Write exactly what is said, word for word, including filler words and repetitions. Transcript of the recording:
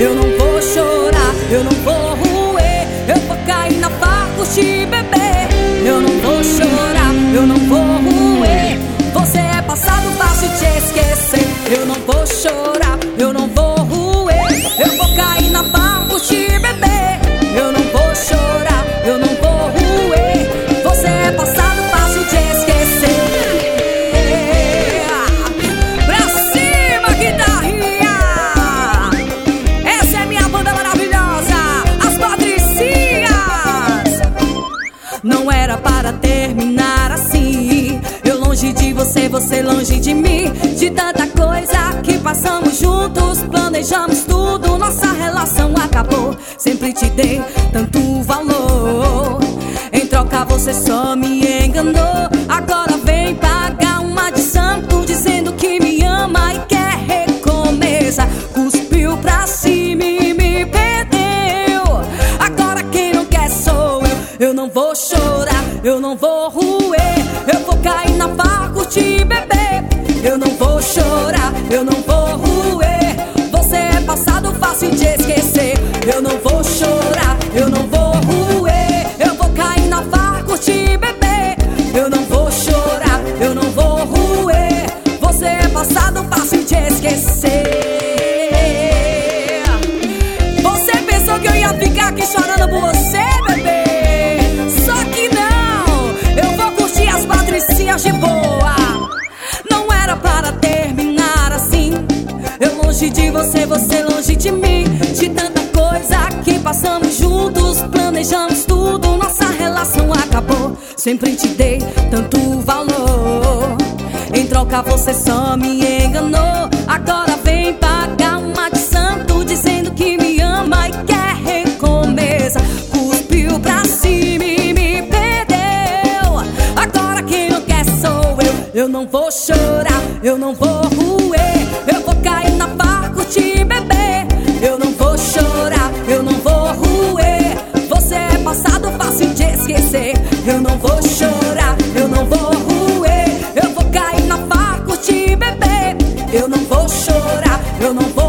eu não vou chorar, eu não vou roer, eu vou cair na farra, curtir, beber. Eu não vou chorar, eu não vou roer, você é passado, fácil de esquecer. Eu não vou chorar, eu não vou roer, eu vou cair na farra, curtir, beber. Eu não vou chorar, eu não vou roer, você é passado, fácil de esquecer. Pra cima, guitarrinha! Essa é minha banda maravilhosa, as Patricinhas. Não era para terminar assim, eu longe de você, você longe de mim. De tanta coisa que passamos juntos, planejamos tudo, nossa relação acabou. Sempre te dei tanto valor, em troca você só me enganou. Agora vem pagar uma de santo, dizendo que me ama e quer recomeçar. Cuspiu pra cima e me perdeu, agora quem não quer sou eu. Eu não vou chorar, eu não vou roer, eu vou cair na farra, curtir, beber. Eu não vou chorar, eu não vou roer, você é passado, fácil de esquecer. Eu não vou chorar, eu não vou roer, eu vou cair na farra, curtir, beber. Eu não vou chorar, eu não vou roer, você é passado, fácil de esquecer. Você pensou que eu ia ficar aqui chorando por você, bebê? Só que não, eu vou curtir as Patricinhas de boa. Não era para terminar assim, eu longe de você, você longe de mim. De tanta coisa que passamos juntos, planejamos tudo, nossa relação acabou. Sempre te dei tanto valor, em troca você só me enganou. Agora vem pagar uma de santo, dizendo que me ama e quer recomeçar. Cuspiu pra cima e me perdeu, agora quem não quer sou eu. Eu não vou chorar, eu não vou roer, eu vou cair na farra, curtir, beber. Eu não vou chorar, eu não vou roer, você é passado, fácil de esquecer. Eu não vou chorar, eu não vou roer, eu vou cair na farra, curtir, beber. Eu não vou chorar, eu não vou